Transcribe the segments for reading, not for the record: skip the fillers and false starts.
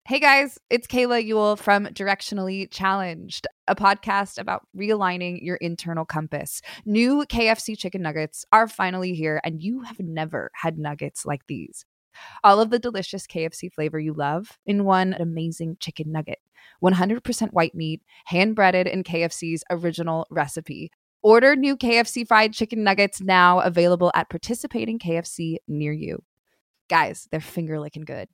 Hey guys, it's Kayla Ewell from Directionally Challenged, a podcast about realigning your internal compass. New KFC chicken nuggets are finally here, and you have never had nuggets like these. All of the delicious KFC flavor you love in one amazing chicken nugget. 100% white meat, hand breaded in KFC's original recipe. Order new KFC fried chicken nuggets now, available at participating KFC near you. Guys, they're finger licking good.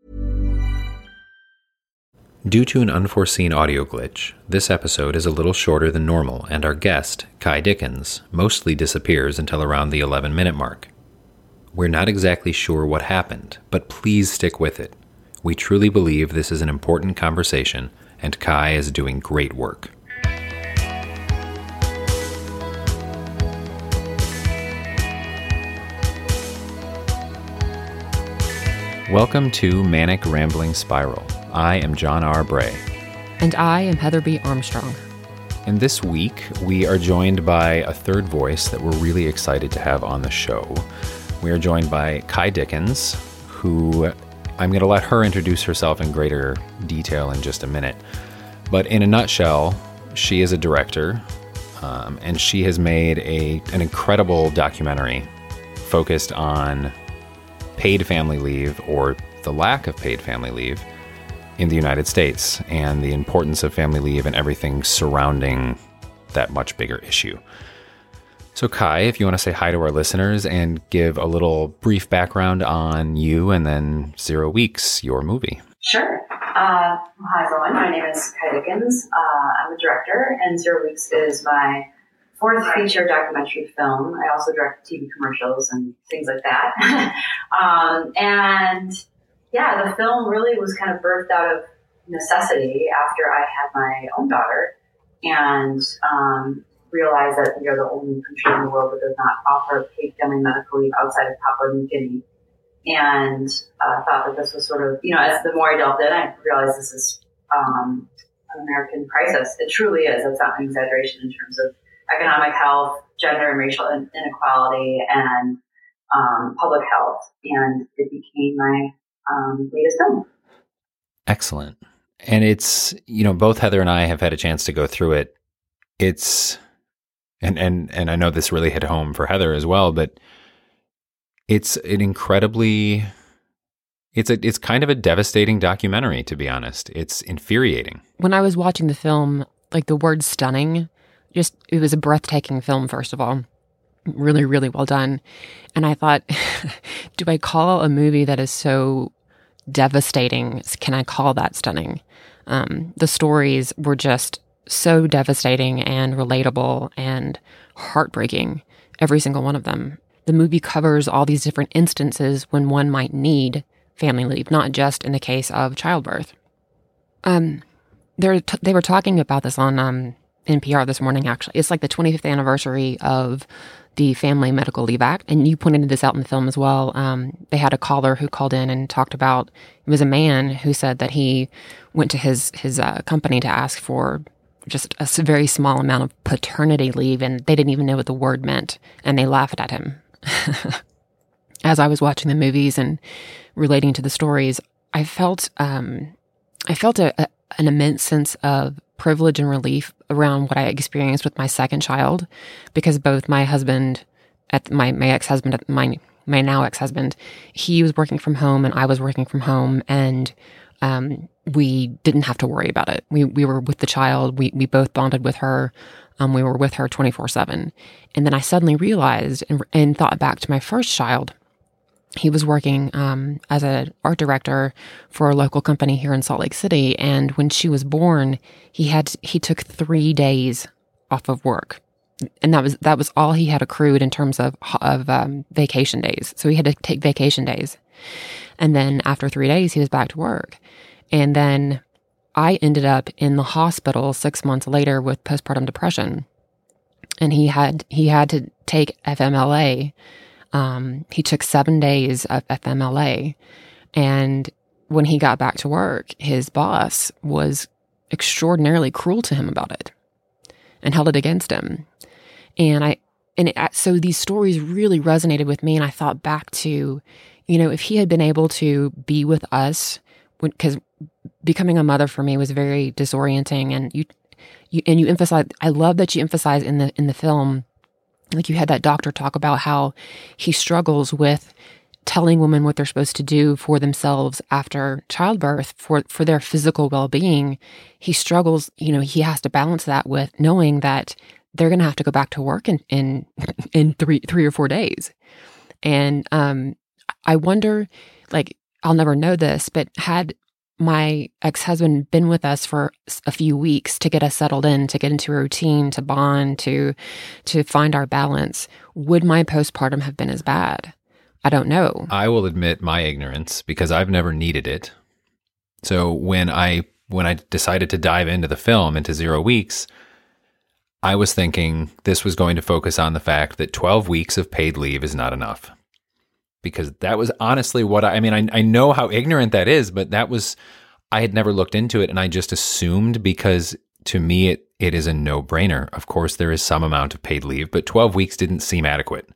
Due to an unforeseen audio glitch, this episode is a little shorter than normal, and our guest, Kai Dickens, mostly disappears until around the 11-minute mark. We're not exactly sure what happened, but please stick with it. We truly believe this is an important conversation, and Kai is doing great work. Welcome to Manic Rambling Spiral. I am John R. Bray. And I am Heather B. Armstrong. And this week, we are joined by a third voice that we're really excited to have on the show. We are joined by Kai Dickens, who I'm going to let her introduce herself in greater detail in just a minute. But in a nutshell, she is a director, and she has made an incredible documentary focused on paid family leave, or the lack of paid family leave, in the United States, and the importance of family leave and everything surrounding that much bigger issue. So Kai, if you want to say hi to our listeners and give a little brief background on you and then 0 Weeks, your movie. Sure. Hi everyone, my name is Kai Dickens. I'm a director, and 0 Weeks is my fourth feature documentary film. I also direct TV commercials and things like that. The film really was kind of birthed out of necessity after I had my own daughter, and realized that we are the only country in the world that does not offer paid family medical leave outside of Papua New Guinea. And thought that this was sort of, as the more I delved in, I realized this is an American crisis. It truly is. It's not an exaggeration in terms of economic health, gender and racial inequality, and public health. And it became my latest film. Excellent. And it's, both Heather and I have had a chance to go through it. It's, and I know this really hit home for Heather as well, but it's an incredibly, it's kind of a devastating documentary, to be honest. It's infuriating. When I was watching the film, like the word stunning, it was a breathtaking film, first of all. Really, really well done. And I thought, do I call a movie that is so devastating, can I call that stunning? The stories were just so devastating and relatable and heartbreaking, every single one of them. The movie covers all these different instances when one might need family leave, not just in the case of childbirth. They were talking about this on NPR this morning, actually. It's like the 25th anniversary of the Family Medical Leave Act, and you pointed this out in the film as well. They had a caller who called in and talked about, it was a man who said that he went to his company to ask for just a very small amount of paternity leave, and they didn't even know what the word meant, and they laughed at him. As I was watching the movies and relating to the stories, I felt an immense sense of privilege and relief around what I experienced with my second child, because both my husband, my now ex-husband, he was working from home and I was working from home, and we didn't have to worry about it. We were with the child. We both bonded with her. We were with her 24/7. And then I suddenly realized and thought back to my first child. He was working as an art director for a local company here in Salt Lake City, and when she was born, he took 3 days off of work, and that was all he had accrued in terms of vacation days. So he had to take vacation days, and then after 3 days, he was back to work, and then I ended up in the hospital 6 months later with postpartum depression, and he had to take FMLA. He took 7 days of FMLA, and when he got back to work, his boss was extraordinarily cruel to him about it and held it against him. So these stories really resonated with me, and I thought back to, if he had been able to be with us because becoming a mother for me was very disorienting, and you emphasize. I love that you emphasize in the film, like you had that doctor talk about how he struggles with telling women what they're supposed to do for themselves after childbirth for their physical well-being. He struggles, he has to balance that with knowing that they're going to have to go back to work in 3 or 4 days. And I wonder, like, I'll never know this, but had my ex-husband been with us for a few weeks to get us settled in, to get into a routine, to bond, to find our balance, would my postpartum have been as bad? I don't know. I will admit my ignorance because I've never needed it. So when I decided to dive into the film, into 0 weeks, I was thinking this was going to focus on the fact that 12 weeks of paid leave is not enough. Because that was honestly what I know how ignorant that is, but I had never looked into it, and I just assumed, because to me it is a no-brainer. Of course, there is some amount of paid leave, but 12 weeks didn't seem adequate.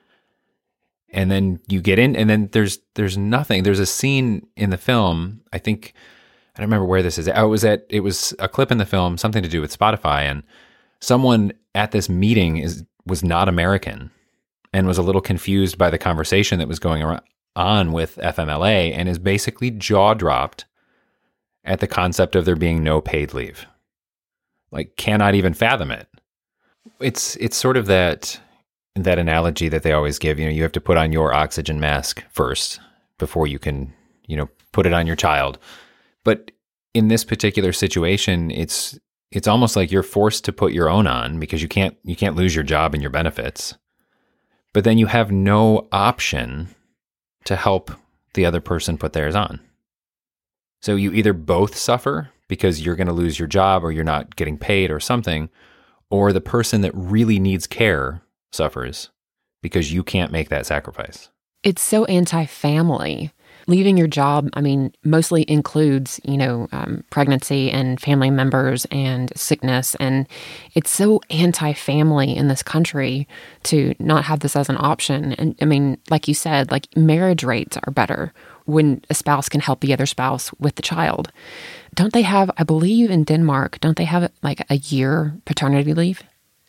And then you get in, and then there's nothing. There's a scene in the film, I don't remember where this is. It was a clip in the film, something to do with Spotify, and someone at this meeting was not American and was a little confused by the conversation that was going on with FMLA, and is basically jaw-dropped at the concept of there being no paid leave. Like, cannot even fathom it. It's sort of that analogy that they always give. You have to put on your oxygen mask first before you can, put it on your child. But in this particular situation, it's almost like you're forced to put your own on, because you can't lose your job and your benefits. But then you have no option to help the other person put theirs on. So you either both suffer because you're going to lose your job or you're not getting paid or something, or the person that really needs care suffers because you can't make that sacrifice. It's so anti-family. Leaving your job, mostly includes, pregnancy and family members and sickness. And it's so anti-family in this country to not have this as an option. And like you said, like, marriage rates are better when a spouse can help the other spouse with the child. Don't they have, I believe in Denmark, don't they have like a year paternity leave?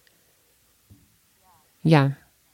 Yeah.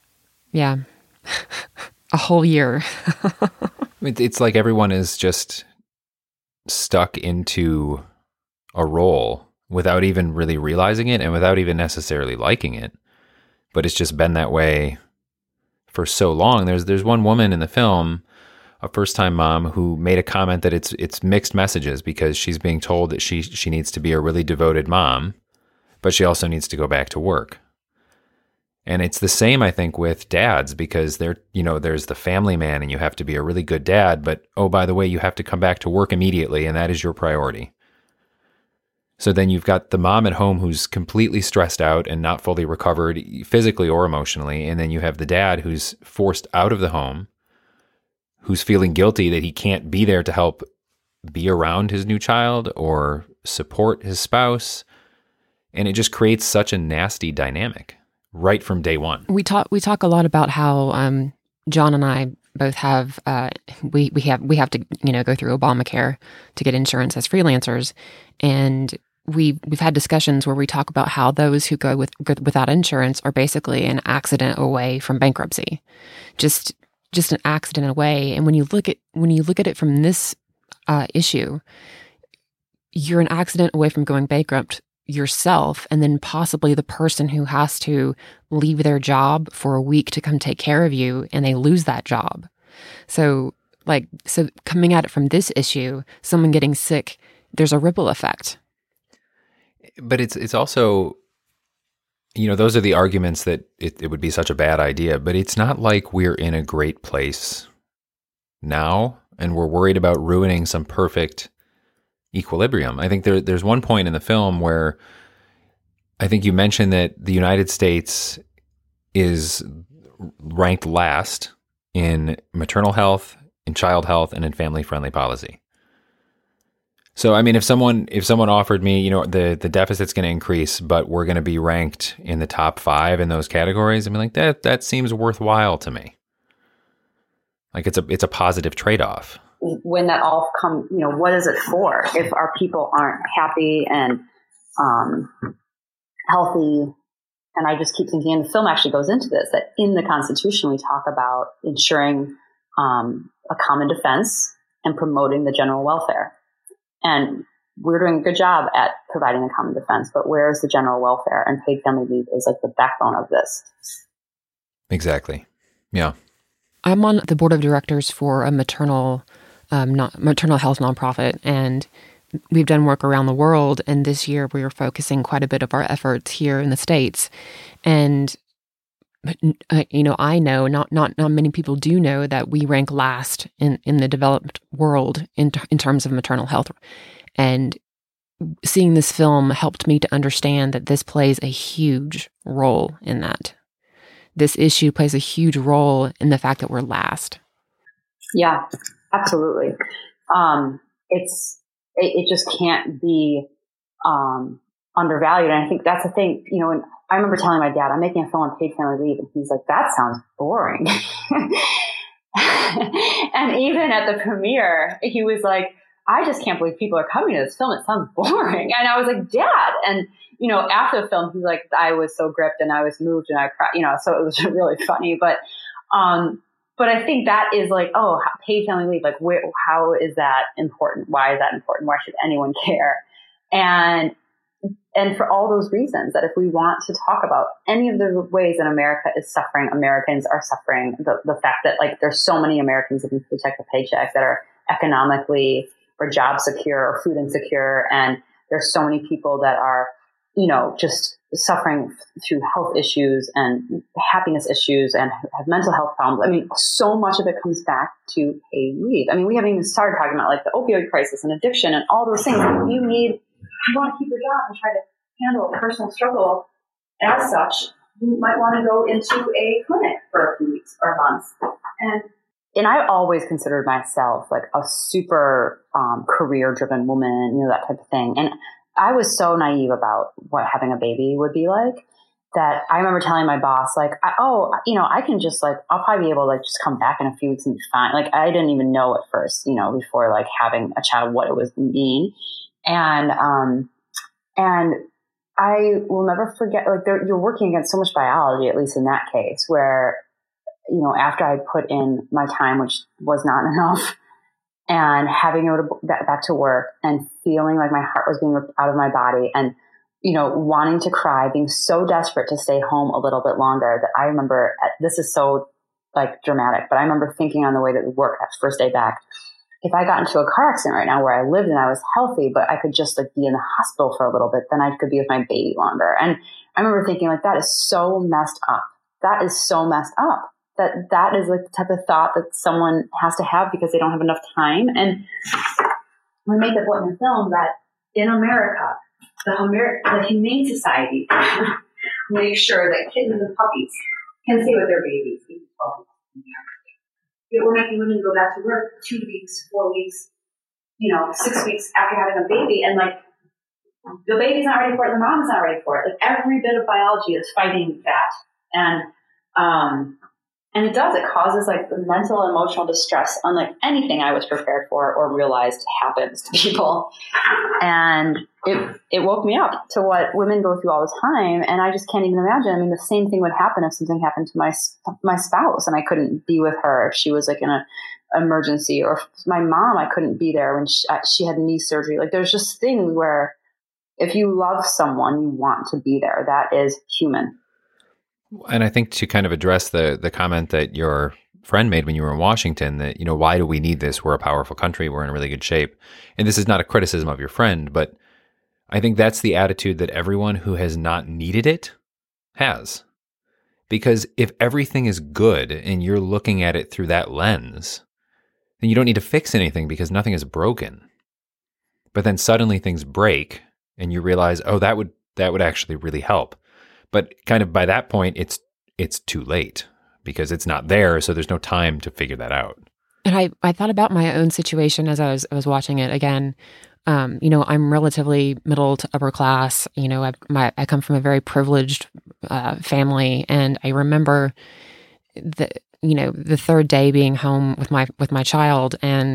A whole year. It's like everyone is just stuck into a role without even really realizing it and without even necessarily liking it. But it's just been that way for so long. There's one woman in the film, a first-time mom, who made a comment that it's mixed messages, because she's being told that she needs to be a really devoted mom, but she also needs to go back to work. And it's the same, I think, with dads, because there's the family man and you have to be a really good dad, but oh, by the way, you have to come back to work immediately, and that is your priority. So then you've got the mom at home who's completely stressed out and not fully recovered physically or emotionally, and then you have the dad who's forced out of the home, who's feeling guilty that he can't be there to help be around his new child or support his spouse, and it just creates such a nasty dynamic right from day one. We talk a lot about how John and I both have we have to go through Obamacare to get insurance as freelancers, and we've had discussions where we talk about how those who go without insurance are basically an accident away from bankruptcy, just an accident away. And when you look at it from this issue, you're an accident away from going bankrupt yourself, and then possibly the person who has to leave their job for a week to come take care of you, and they lose that job. So coming at it from this issue, someone getting sick, there's a ripple effect. But it's also, those are the arguments that it would be such a bad idea, but it's not like we're in a great place now and we're worried about ruining some perfect equilibrium. I think there's one point in the film where I think you mentioned that the United States is ranked last in maternal health, in child health, and in family-friendly policy. So, if someone offered me, the deficit's going to increase, but we're going to be ranked in the top 5 in those categories, I'd be like, that seems worthwhile to me. Like, it's a positive trade-off. when that all what is it for if our people aren't happy and healthy? And I just keep thinking, and the film actually goes into this, that in the Constitution, we talk about ensuring a common defense and promoting the general welfare. And we're doing a good job at providing the common defense, but where is the general welfare? And paid family leave is like the backbone of this. Exactly. Yeah. I'm on the board of directors for a maternal health nonprofit, and we've done work around the world. And this year we are focusing quite a bit of our efforts here in the States. And I know not many people do know that we rank last in the developed world in terms of maternal health. And seeing this film helped me to understand that this plays a huge role in that. This issue plays a huge role in the fact that we're last. Yeah, absolutely. It just can't be undervalued. And I think that's the thing, and I remember telling my dad, I'm making a film on paid family leave. And he's like, that sounds boring. And even at the premiere, he was like, I just can't believe people are coming to this film. It sounds boring. And I was like, Dad. And, after the film, he's like, I was so gripped and I was moved and I cried, so it was really funny. But I think that is like, paid family leave, like, how is that important? Why is that important? Why should anyone care? And for all those reasons, that if we want to talk about any of the ways that America is suffering, Americans are suffering, the fact that like there's so many Americans living paycheck to paycheck that are economically or job secure or food insecure. And there's so many people that are, just suffering through health issues and happiness issues and have mental health problems. I mean, so much of it comes back to paid leave. I mean, we haven't even started talking about like the opioid crisis and addiction and all those things. You want to keep your job and try to handle a personal struggle as such, you might want to go into a clinic for a few weeks or months. And I always considered myself like a super career-driven woman, that type of thing. And I was so naive about what having a baby would be like that I remember telling my boss, like, I can just like, I'll probably be able to like just come back in a few weeks and be fine. Like, I didn't even know at first, before like having a child, what it was mean. And I will never forget, like, you're working against so much biology, at least in that case, where, after I put in my time, which was not enough, and having to go back to work and feeling like my heart was being ripped out of my body and, wanting to cry, being so desperate to stay home a little bit longer, that I remember, this is so like dramatic, but I remember thinking on the way to work that first day back, if I got into a car accident right now where I lived and I was healthy, but I could just like be in the hospital for a little bit, then I could be with my baby longer. And I remember thinking like, that is so messed up. That is so messed up. That is like the type of thought that someone has to have because they don't have enough time. And we make the point in the film that in America, the Humane Society makes sure that kittens and puppies can stay with their babies. We're making women go back to work 2 weeks, 4 weeks, 6 weeks after having a baby. And like, the baby's not ready for it, the mom's not ready for it. Like, every bit of biology is fighting that. And it causes like mental and emotional distress, unlike anything I was prepared for or realized happens to people. And it woke me up to what women go through all the time. And I just can't even imagine. I mean, the same thing would happen if something happened to my spouse and I couldn't be with her if she was like in an emergency, or my mom, I couldn't be there when she had knee surgery. Like, there's just things where if you love someone, you want to be there. That is human. And I think to kind of address the comment that your friend made when you were in Washington, that, why do we need this? We're a powerful country. We're in really good shape. And this is not a criticism of your friend, but I think that's the attitude that everyone who has not needed it has. Because if everything is good and you're looking at it through that lens, then you don't need to fix anything because nothing is broken. But then suddenly things break and you realize, that would actually really help. But kind of by that point, it's too late because it's not there, so there's no time to figure that out. And I thought about my own situation as I was watching it again. I'm relatively middle to upper class. I come from a very privileged family, and I remember the third day being home with my child, and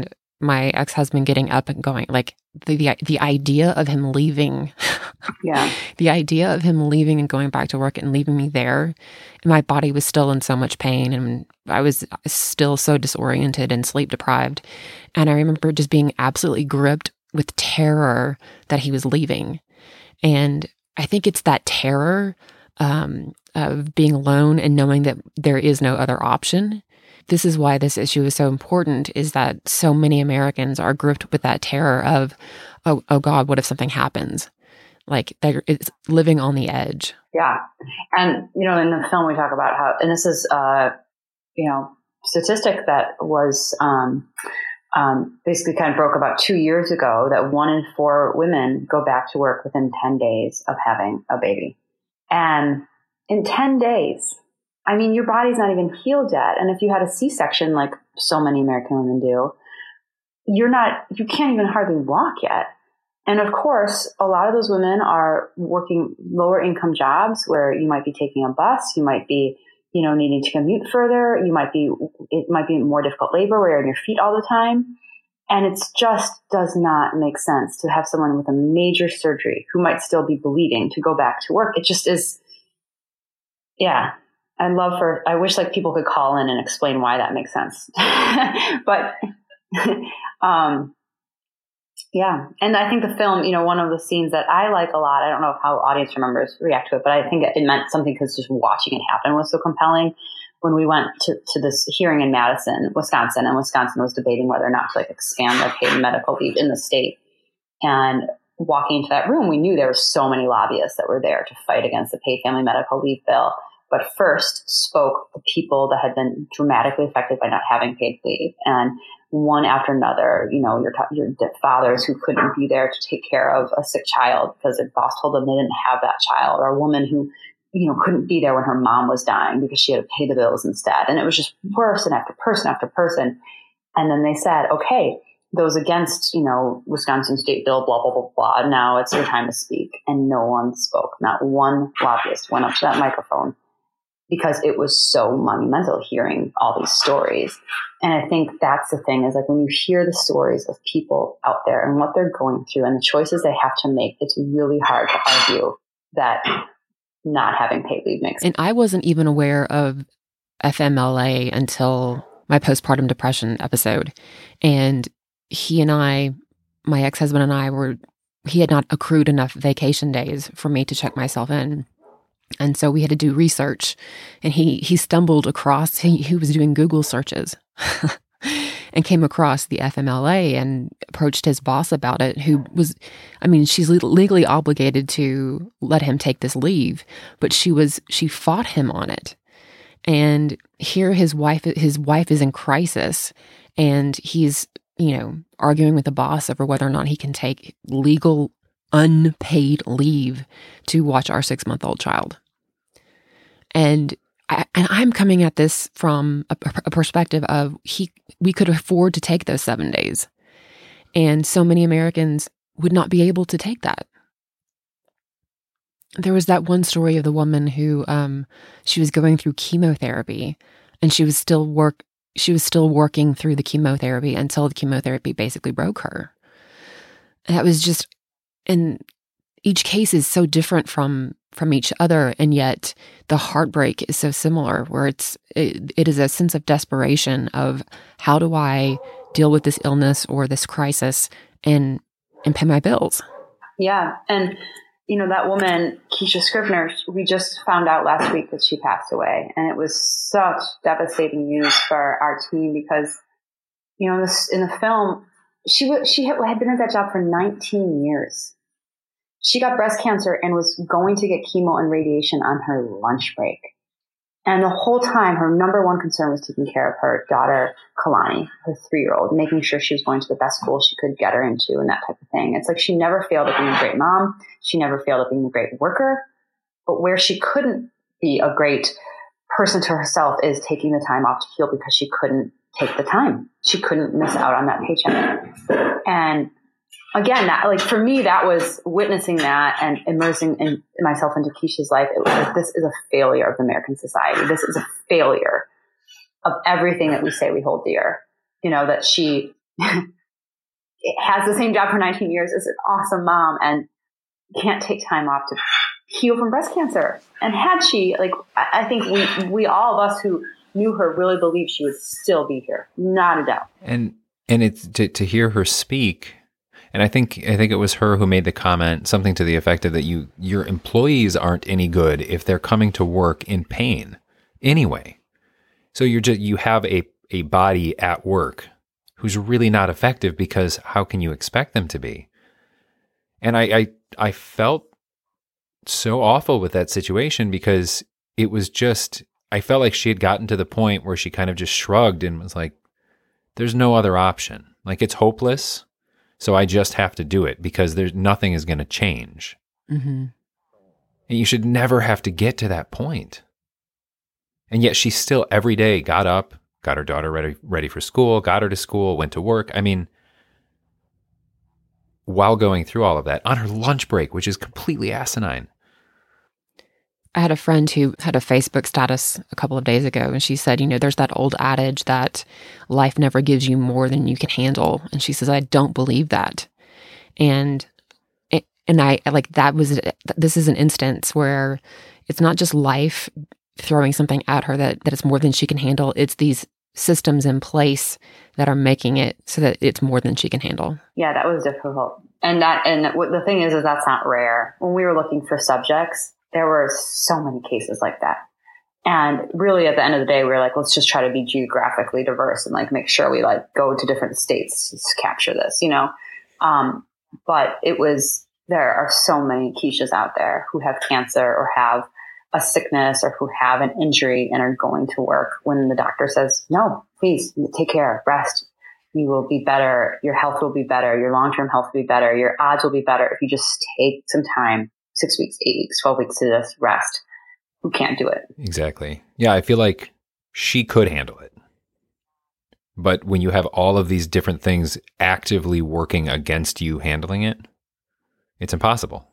my ex-husband getting up and going, like the idea of him leaving, the idea of him leaving and going back to work and leaving me there, my body was still in so much pain and I was still so disoriented and sleep deprived. And I remember just being absolutely gripped with terror that he was leaving. And I think it's that terror of being alone and knowing that there is no other option. This is why this issue is so important, is that so many Americans are gripped with that terror of, oh God, what if something happens? Like it's living on the edge. Yeah. And, in the film we talk about how, and this is, statistic that was basically kind of broke about 2 years ago, that 1 in 4 women go back to work within 10 days of having a baby. And in 10 days, I mean, your body's not even healed yet. And if you had a C-section, like so many American women do, you can't even hardly walk yet. And of course, a lot of those women are working lower income jobs where you might be taking a bus, you might be, needing to commute further. It might be more difficult labor where you're on your feet all the time. And it just does not make sense to have someone with a major surgery who might still be bleeding to go back to work. It just is. Yeah. I wish like people could call in and explain why that makes sense. But, yeah. And I think the film, one of the scenes that I like a lot, I don't know how audience members react to it, but I think it meant something because just watching it happen was so compelling. When we went to this hearing in Madison, Wisconsin, and Wisconsin was debating whether or not to expand their paid medical leave in the state. And walking into that room, we knew there were so many lobbyists that were there to fight against the paid family medical leave bill. But first spoke the people that had been dramatically affected by not having paid leave. And one after another, your fathers who couldn't be there to take care of a sick child because their boss told them they didn't have that child, or a woman who, couldn't be there when her mom was dying because she had to pay the bills instead. And it was just person after person after person. And then they said, okay, those against, Wisconsin state bill, blah, blah, blah, blah. Now it's your time to speak. And no one spoke. Not one lobbyist went up to that microphone, because it was so monumental hearing all these stories. And I think that's the thing, is when you hear the stories of people out there and what they're going through and the choices they have to make, it's really hard to argue that not having paid leave makes sense. And I wasn't even aware of FMLA until my postpartum depression episode. And he and I, my ex-husband and I he had not accrued enough vacation days for me to check myself in. And so we had to do research, and he stumbled across, he was doing Google searches and came across the FMLA and approached his boss about it, who was, she's legally obligated to let him take this leave, but she fought him on it. And here his wife is in crisis, and he's, arguing with the boss over whether or not he can take legal unpaid leave to watch our 6-month-old child. And I'm coming at this from a perspective of we could afford to take those 7 days. And so many Americans would not be able to take that. There was that one story of the woman who she was going through chemotherapy, and she was still working through the chemotherapy until the chemotherapy basically broke her. That was just, and each case is so different from each other, and yet the heartbreak is so similar, where it is a sense of desperation of, how do I deal with this illness or this crisis and pay my bills? Yeah. And that woman, Keisha Scrivener, we just found out last week that she passed away. And it was such devastating news for our team because, in the film, she had been at that job for 19 years. She got breast cancer and was going to get chemo and radiation on her lunch break. And the whole time, her number one concern was taking care of her daughter, Kalani, her 3-year-old, making sure she was going to the best school she could get her into and that type of thing. It's she never failed at being a great mom. She never failed at being a great worker. But where she couldn't be a great person to herself is taking the time off to heal, because she couldn't take the time. She couldn't miss out on that paycheck. And again, that for me, that was witnessing that and immersing myself into Keisha's life. It was this is a failure of American society. This is a failure of everything that we say we hold dear. That she has the same job for 19 years, is an awesome mom, and can't take time off to heal from breast cancer. And had she, like, I think we all of us who knew her really believed she would still be here. Not a doubt. And it's to hear her speak. And I think it was her who made the comment, something to the effect of that your employees aren't any good if they're coming to work in pain anyway. So you have a body at work who's really not effective, because how can you expect them to be? And I felt so awful with that situation, because it was just, I felt like she had gotten to the point where she kind of just shrugged and was like, there's no other option. Like, it's hopeless. So I just have to do it, because nothing is going to change. Mm-hmm. And you should never have to get to that point. And yet she still every day got up, got her daughter ready for school, got her to school, went to work. I mean, while going through all of that on her lunch break, which is completely asinine. I had a friend who had a Facebook status a couple of days ago, and she said, there's that old adage that life never gives you more than you can handle. And she says, I don't believe that. And I like, this is an instance where it's not just life throwing something at her that it's more than she can handle. It's these systems in place that are making it so that it's more than she can handle. Yeah, that was difficult. And the thing is that's not rare. When we were looking for subjects, there were so many cases like that. And really at the end of the day, we were like, let's just try to be geographically diverse and like make sure we like go to different states to capture this, But there are so many Keishas out there who have cancer or have a sickness or who have an injury and are going to work when the doctor says, no, please take care, rest. You will be better. Your health will be better. Your long-term health will be better. Your odds will be better if you just take some time, 6 weeks, 8 weeks, 12 weeks to just rest. Who can't do it? Exactly. Yeah, I feel like she could handle it. But when you have all of these different things actively working against you handling it, it's impossible.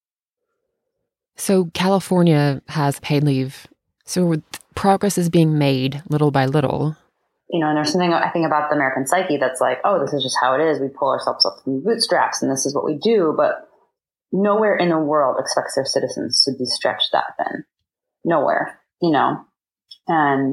So California has paid leave. So progress is being made little by little. And there's something I think about the American psyche that's like, oh, this is just how it is. We pull ourselves up from the bootstraps and this is what we do. But nowhere in the world expects their citizens to be stretched that thin. Nowhere, and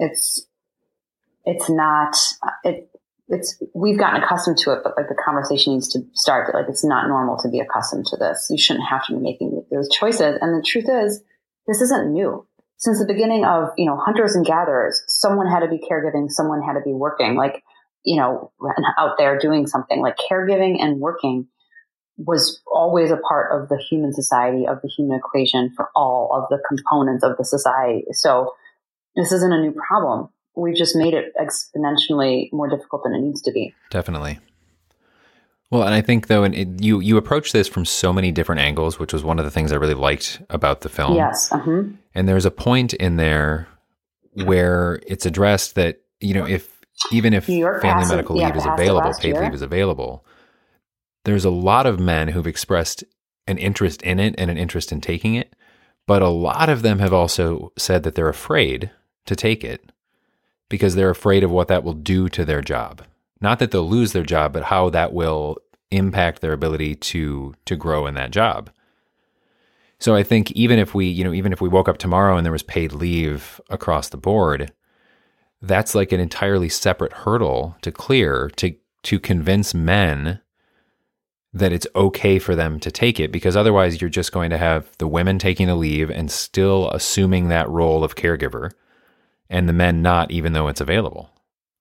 we've gotten accustomed to it, but like the conversation needs to start that like, it's not normal to be accustomed to this. You shouldn't have to be making those choices. And the truth is, this isn't new. Since the beginning of, hunters and gatherers, someone had to be caregiving, someone had to be working, like, out there doing something. Like caregiving and working was always a part of the human society, of the human equation for all of the components of the society. So this isn't a new problem. We've just made it exponentially more difficult than it needs to be. Definitely. Well, and I think, though, you approach this from so many different angles, which was one of the things I really liked about the film. Yes. Uh-huh. And there's a point in there where it's addressed that, even if family medical leave is available, paid leave is available, there's a lot of men who've expressed an interest in it and an interest in taking it. But a lot of them have also said that they're afraid to take it because they're afraid of what that will do to their job. Not that they'll lose their job, but how that will impact their ability to grow in that job. So I think even if we woke up tomorrow and there was paid leave across the board, that's like an entirely separate hurdle to clear to convince men that it's okay for them to take it, because otherwise you're just going to have the women taking the leave and still assuming that role of caregiver and the men not, even though it's available.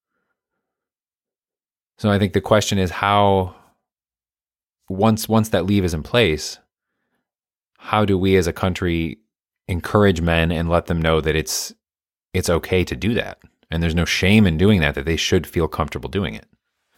So I think the question is how, once that leave is in place, how do we as a country encourage men and let them know that it's okay to do that? And there's no shame in doing that they should feel comfortable doing it.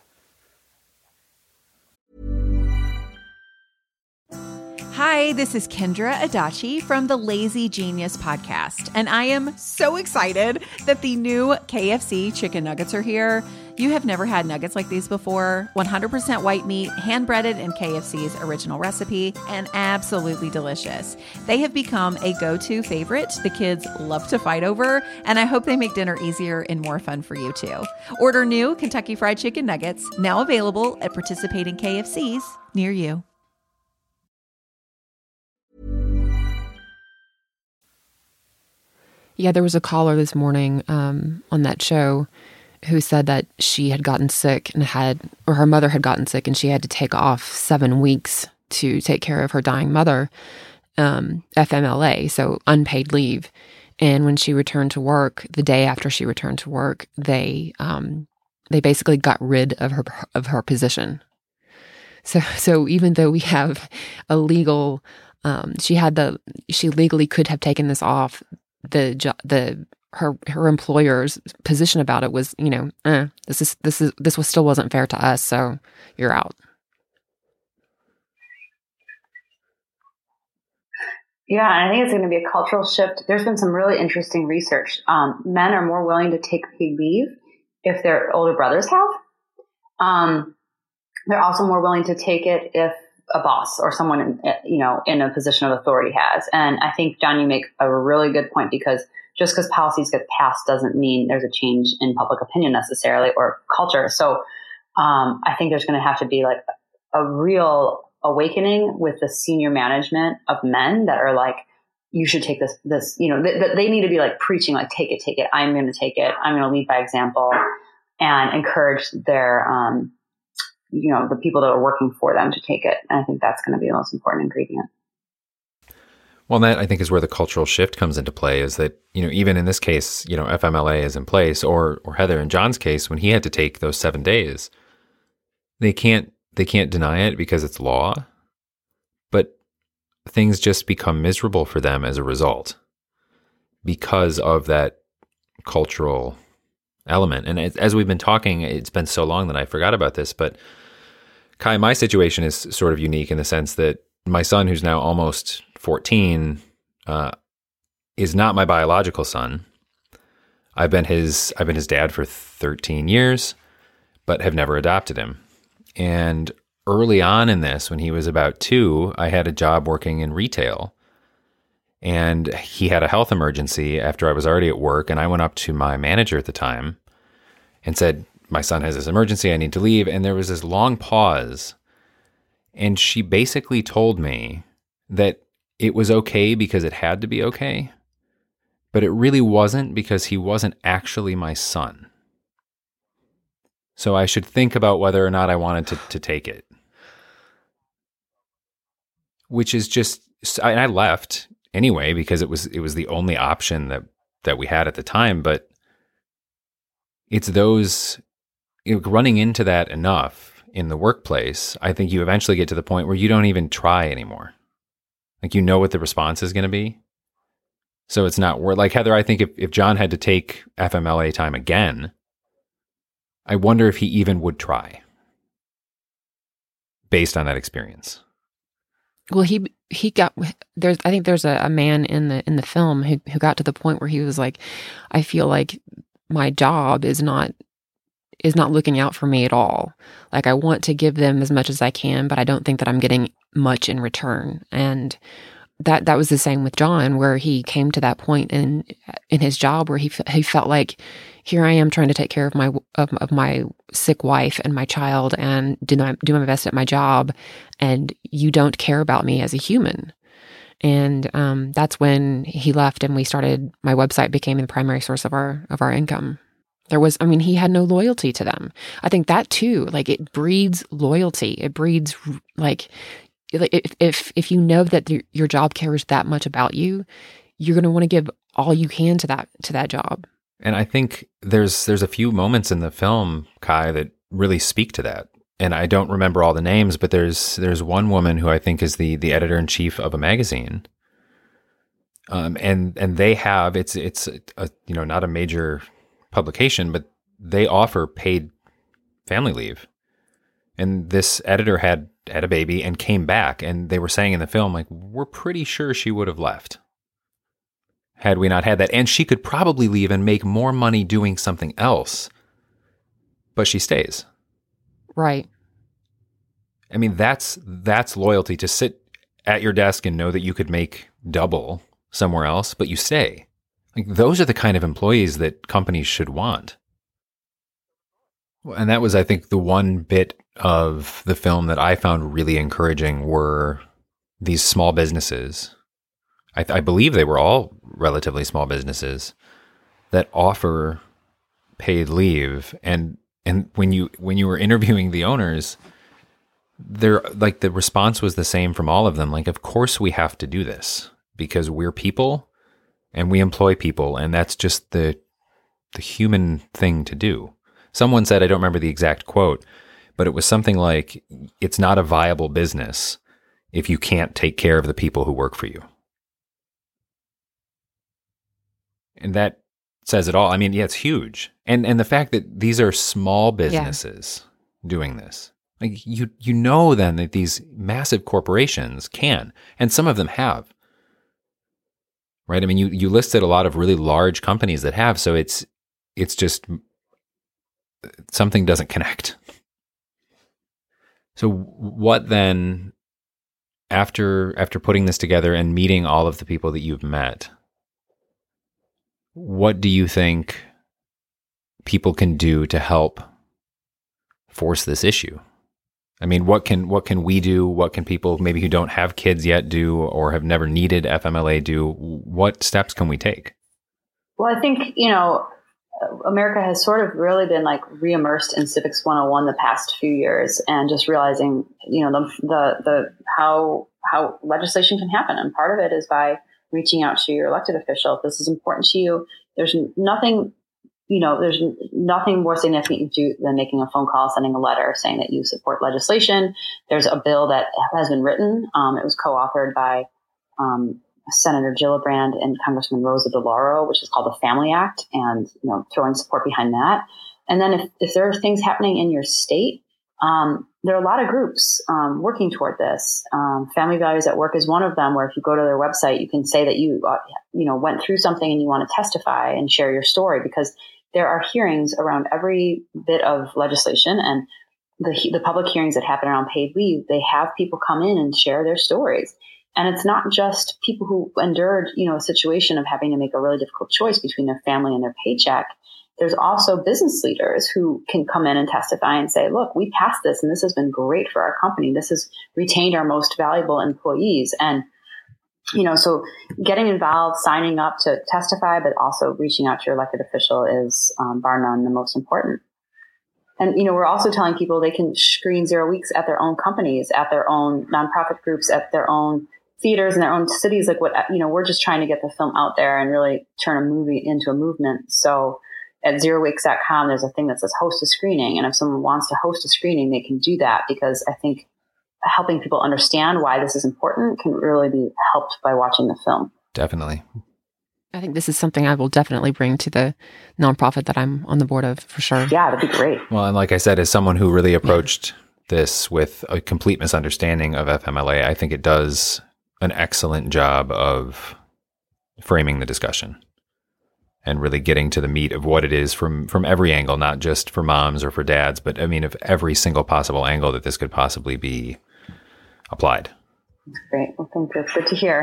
Hi, this is Kendra Adachi from the Lazy Genius podcast, and I am so excited that the new KFC chicken nuggets are here. You have never had nuggets like these before. 100% white meat, hand-breaded in KFC's original recipe, and absolutely delicious. They have become a go-to favorite the kids love to fight over, and I hope they make dinner easier and more fun for you too. Order new Kentucky Fried Chicken Nuggets, now available at participating KFCs near you. Yeah, there was a caller this morning on that show who said that she had gotten sick and or her mother had gotten sick and she had to take off 7 weeks to take care of her dying mother, FMLA, so unpaid leave. And when she returned to work, the day after she returned to work, they basically got rid of her position. So even though we have a legal, she legally could have taken this off. Her employer's position about it was, this still wasn't fair to us, so you're out. Yeah, and I think it's going to be a cultural shift. There's been some really interesting research. Men are more willing to take paid leave if their older brothers have. They're also more willing to take it if a boss or someone in a position of authority has. And I think, John, you make a really good point, because just because policies get passed doesn't mean there's a change in public opinion necessarily or culture. So I think there's going to have to be like a real awakening with the senior management of men that are like, you should take this, they need to be like preaching, like, take it. I'm going to take it. I'm going to lead by example and encourage their, the people that are working for them to take it. And I think that's going to be the most important ingredient. Well, that I think is where the cultural shift comes into play, is that, even in this case, FMLA is in place, or Heather and John's case, when he had to take those 7 days, they can't deny it because it's law, but things just become miserable for them as a result because of that cultural element. And as we've been talking, it's been so long that I forgot about this, but Kai, my situation is sort of unique in the sense that my son, who's now almost 14, is not my biological son. I've been his dad for 13 years, but have never adopted him. And early on in this, when he was about 2, I had a job working in retail, and he had a health emergency after I was already at work. And I went up to my manager at the time and said, my son has this emergency, I need to leave. And there was this long pause. And she basically told me that it was okay because it had to be okay, but it really wasn't because he wasn't actually my son. So I should think about whether or not I wanted to take it. Which is just, and I left anyway because it was the only option that we had at the time. But it's those, running into that enough in the workplace, I think you eventually get to the point where you don't even try anymore. Like, what the response is going to be. So it's not worth, like Heather, I think if John had to take FMLA time again, I wonder if he even would try based on that experience. Well, he got there's. I think there's a man in the film who got to the point where he was like, I feel like my job is not looking out for me at all. Like, I want to give them as much as I can, but I don't think that I'm getting much in return. And that was the same with John, where he came to that point in his job where he felt like, here I am trying to take care of my sick wife and my child and do my best at my job, and you don't care about me as a human. And that's when he left, and my website became the primary source of our income. He had no loyalty to them. I think that too, like, it breeds loyalty. It breeds, like, if you know that your job cares that much about you, you're going to want to give all you can to that job. And I think there's a few moments in the film, Kai, that really speak to that. And I don't remember all the names, but there's one woman who I think is the editor-in-chief of a magazine. And they have, it's a, not a major publication, but they offer paid family leave. And this editor had a baby and came back, and they were saying in the film, like, we're pretty sure she would have left had we not had that. And she could probably leave and make more money doing something else. but she stays. Right. I mean, that's loyalty, to sit at your desk and know that you could make double somewhere else, but you stay. Like, those are the kind of employees that companies should want. And that was, I think, the one bit of the film that I found really encouraging were these small businesses. I believe they were all relatively small businesses that offer paid leave. And when you were interviewing the owners, they're like, the response was the same from all of them. Like, of course we have to do this because we're people and we employ people, and that's just the human thing to do. Someone said, I don't remember the exact quote, but it was something like, it's not a viable business if you can't take care of the people who work for you. And that says it all. I mean, yeah, it's huge. And the fact that these are small businesses doing this, like, you know then that these massive corporations can, and some of them have, right? I mean, you listed a lot of really large companies that have, so it's just something doesn't connect. So what then, after putting this together and meeting all of the people that you've met, what do you think people can do to help force this issue? I mean, what can we do? What can people maybe who don't have kids yet do, or have never needed FMLA do? What steps can we take? Well, I think, America has sort of really been like re-immersed in Civics 101 the past few years, and just realizing, the how legislation can happen. And part of it is by reaching out to your elected official. If this is important to you, there's nothing more significant to do than making a phone call, sending a letter saying that you support legislation. There's a bill that has been written. It was co-authored by Senator Gillibrand and Congressman Rosa DeLauro, which is called the Family Act, and throwing support behind that. And then if there are things happening in your state, there are a lot of groups working toward this. Family Values at Work is one of them, where if you go to their website, you can say that you went through something and you want to testify and share your story, because there are hearings around every bit of legislation, and the public hearings that happen around paid leave, they have people come in and share their stories. And it's not just people who endured, a situation of having to make a really difficult choice between their family and their paycheck. There's also business leaders who can come in and testify and say, look, we passed this and this has been great for our company. This has retained our most valuable employees. And, so getting involved, signing up to testify, but also reaching out to your elected official is, bar none, the most important. And, we're also telling people they can screen 0 weeks at their own companies, at their own nonprofit groups, at their own theaters in their own cities. Like we're just trying to get the film out there and really turn a movie into a movement. So at 0weeks.com, there's a thing that says host a screening. And if someone wants to host a screening, they can do that, because I think helping people understand why this is important can really be helped by watching the film. Definitely. I think this is something I will definitely bring to the nonprofit that I'm on the board of, for sure. Yeah, that'd be great. Well, and like I said, as someone who really approached this with a complete misunderstanding of FMLA, I think it does an excellent job of framing the discussion and really getting to the meat of what it is from every angle, not just for moms or for dads, but I mean, of every single possible angle that this could possibly be applied. That's great. Well, thank you. It's good to hear.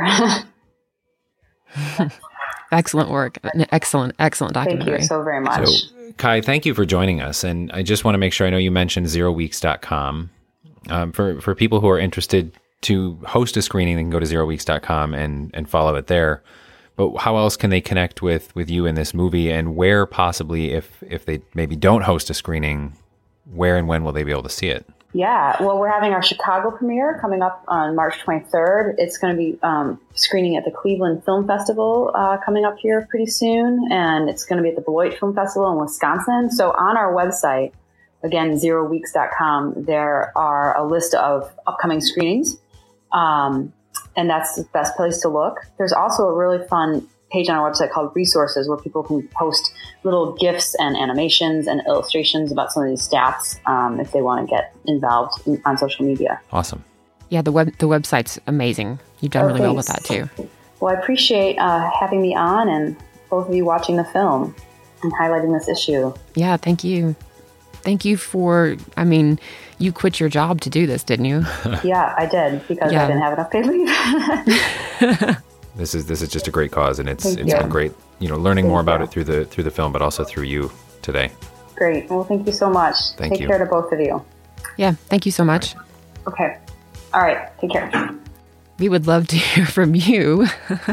Excellent work. Excellent documentary. Thank you so very much. So, Kai, thank you for joining us. And I just want to make sure, I know you mentioned 0weeks.com. For people who are interested to host a screening, they can go to 0weeks.com and follow it there. But how else can they connect with you in this movie, and where possibly, if they maybe don't host a screening, where and when will they be able to see it? Yeah, well, we're having our Chicago premiere coming up on March 23rd. It's going to be screening at the Cleveland Film Festival coming up here pretty soon. And it's going to be at the Beloit Film Festival in Wisconsin. So on our website, again, 0weeks.com, there are a list of upcoming screenings. And that's the best place to look. There's also a really fun page on our website called Resources, where people can post little GIFs and animations and illustrations about some of these stats if they want to get involved on social media. Awesome. Yeah, the website's amazing. You've done really well with that too. Well, I appreciate having me on, and both of you watching the film and highlighting this issue. Yeah, thank you. Thank you for, you quit your job to do this, didn't you? Yeah, I did, because I didn't have enough paid leave. This is just a great cause, and it's been great, learning more about it through the film, but also through you today. Great. Well, thank you so much. Take care to both of you. Yeah, thank you so much. Okay. All right. Take care. We would love to hear from you.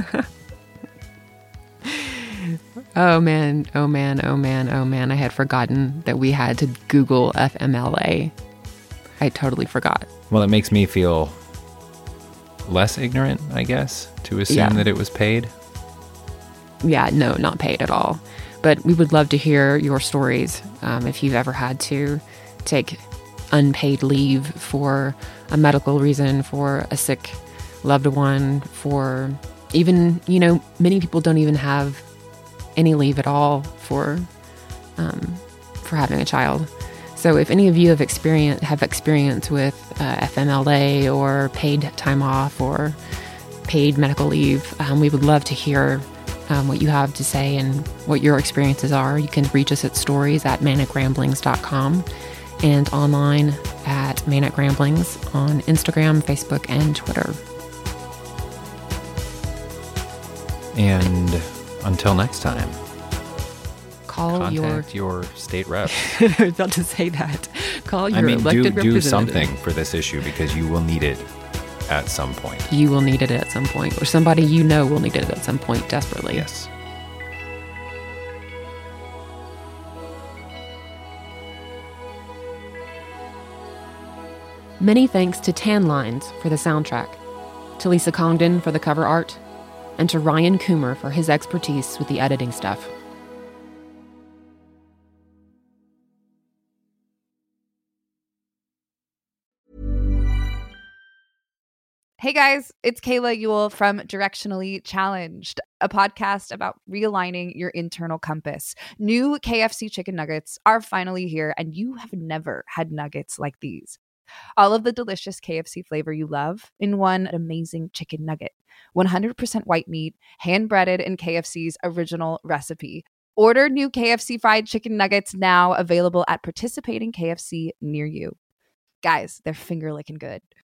Oh man. I had forgotten that we had to Google FMLA. I totally forgot. Well, it makes me feel less ignorant, I guess, to assume that it was paid. Yeah, no, not paid at all. But we would love to hear your stories. If you've ever had to take unpaid leave for a medical reason, for a sick loved one, for even, many people don't even have any leave at all for having a child. So if any of you have experience with FMLA or paid time off or paid medical leave, we would love to hear what you have to say and what your experiences are. You can reach us at stories@manicramblings.com and online at Manic Ramblings on Instagram, Facebook, and Twitter. And until next time, contact your state rep. I was about to say that. Call your elected representative. Do something for this issue, because you will need it at some point. You will need it at some point, or somebody will need it at some point desperately. Yes. Many thanks to Tan Lines for the soundtrack, to Lisa Congdon for the cover art, and to Ryan Coomer for his expertise with the editing stuff. Hey guys, it's Kayla Ewell from Directionally Challenged, a podcast about realigning your internal compass. New KFC chicken nuggets are finally here, and you have never had nuggets like these. All of the delicious KFC flavor you love in one amazing chicken nugget. 100% white meat, hand-breaded in KFC's original recipe. Order new KFC fried chicken nuggets now, available at participating KFC near you. Guys, they're finger-licking good.